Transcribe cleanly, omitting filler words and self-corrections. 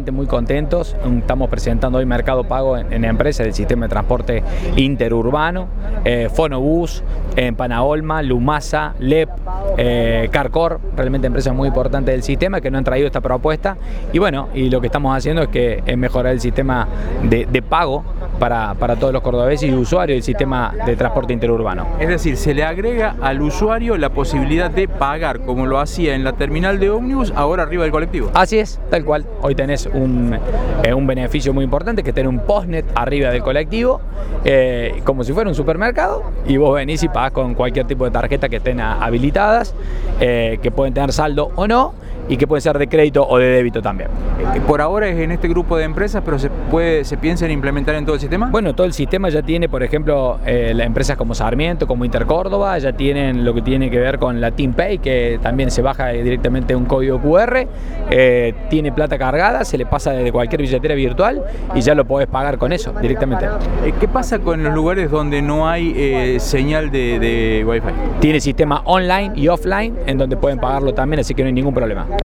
realmente muy contentos. Estamos presentando hoy Mercado Pago en empresas del sistema de transporte interurbano, Fonobús, Panaolma, Lumasa, LEP, Carcor, realmente empresas muy importantes del sistema que nos han traído esta propuesta. Y bueno, y lo que estamos haciendo es mejorar el sistema de pago para todos los cordobeses y usuarios del sistema de transporte interurbano. Es decir, se le agrega al usuario la posibilidad de pagar, como lo hacía en la terminal de ómnibus, ahora arriba del colectivo. Así es, tal cual. Hoy tenés un beneficio muy importante, que es tener un postnet arriba del colectivo, como si fuera un supermercado, y vos venís y pagás con cualquier tipo de tarjeta que estén habilitadas, que pueden tener saldo o no, y que puede ser de crédito o de débito también. Por ahora es en este grupo de empresas, pero se piensa en implementar en todo el sistema. Bueno, todo el sistema ya tiene, por ejemplo, las empresas como Sarmiento, como Intercórdoba, ya tienen lo que tiene que ver con la TeamPay, que también se baja directamente un código QR, tiene plata cargada, se le pasa desde cualquier billetera virtual y ya lo podés pagar con eso directamente. ¿Qué pasa con los lugares donde no hay señal de Wi-Fi? Tiene sistema online y offline en donde pueden pagarlo también, así que no hay ningún problema.